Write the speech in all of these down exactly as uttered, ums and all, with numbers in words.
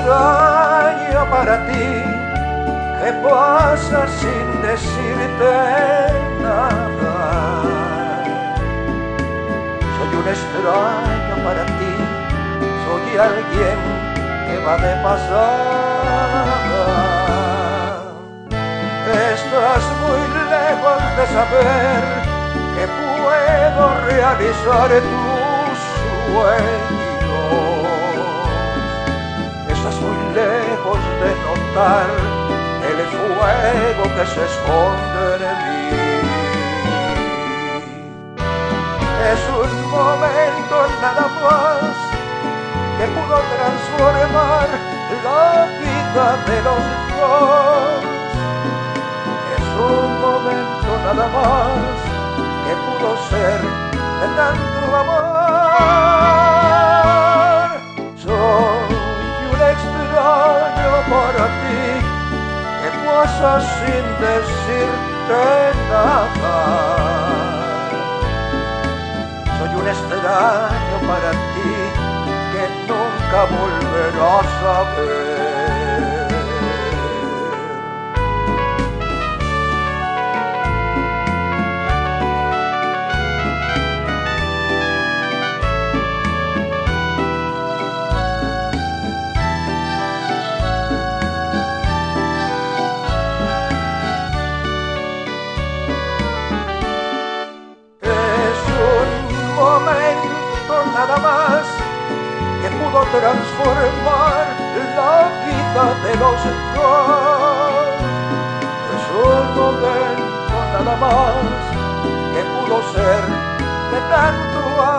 extraño para ti que pasa sin decirte nada. Soy un extraño para ti, soy alguien que va de pasada. Estás muy lejos de saber que puedo realizar tus sueños. Estás muy lejos de notar el fuego que se esconde en mí. Es un momento nada más que pudo transformar la vida de los dos. Es un momento nada más que pudo ser de tanto amor. Soy un extraño para ti que pasa sin decirte nada. Soy un extraño para ti que nunca volverás a ver. Nada más que pudo transformar la vida de los dos. Es un momento nada más que pudo ser de tanto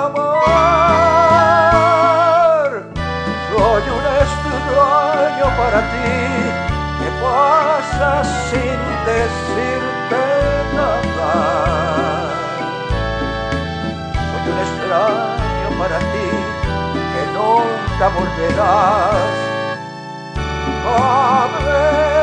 amor. Soy un extraño para ti que pasa sin decirte nada. Soy un extraño para ti que nunca volverás a ver.